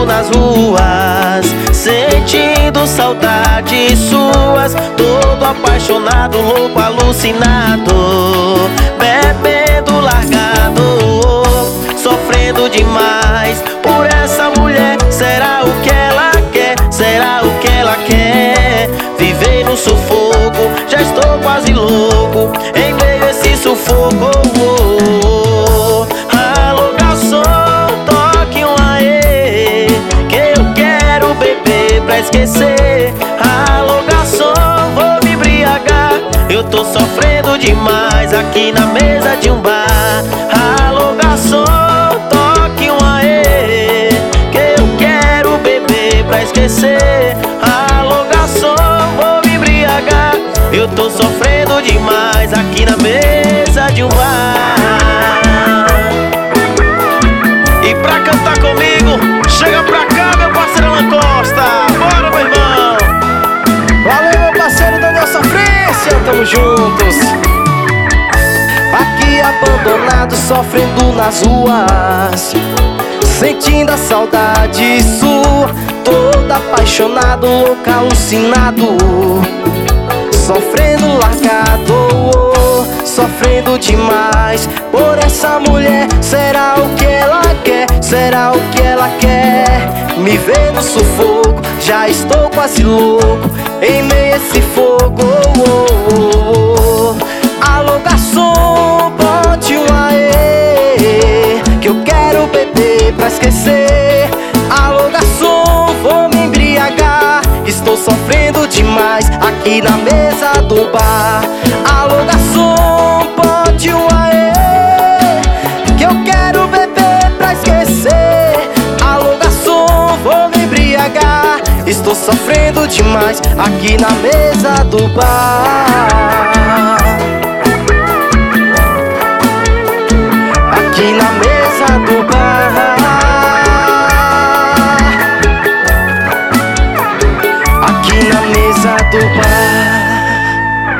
sofrendo nas ruas, sentindo saudades suas, todo apaixonado, louco, alucinado, bebendo largado, sofrendo demais por essa mulher. Será o que ela quer? Será o que ela quer? Viver no sufoco, já estou quase louco, em meio a esse sufoco. Alô garçom, toque um aê, que eu quero beber pra esquecer. Alô garçom, vou me embriagar, eu tô sofrendo demais aqui na mesa de um bar. Alô garçom, toque um aê, que eu quero beber pra esquecer. Alô garçom, vou me embriagar, eu tô sofrendo demais aqui na mesa de um bar. E pra cantar comigo, chega pra cá, meu parceiro Alan Costa. Bora, meu irmão. Valeu, meu parceiro da minha sofrência, tamo juntos. Aqui abandonado, sofrendo nas ruas, sentindo a saudade sua, todo apaixonado, louco, alucinado, sofrendo largado, sofrendo demais por essa mulher. Será o que ela quer? Será o que ela quer? Me vê no sufoco, já estou quase louco, em meio a esse fogo. Alô garçom, bote um aê, que eu quero beber pra esquecer. Alô garçom, vou me embriagar, estou sofrendo demais aqui na mesa do bar. Alô garçom, bote um aê, que eu quero beber pra esquecer. Alô garçom, vou me embriagar, estou sofrendo demais aqui na mesa do bar. Aqui na mesa do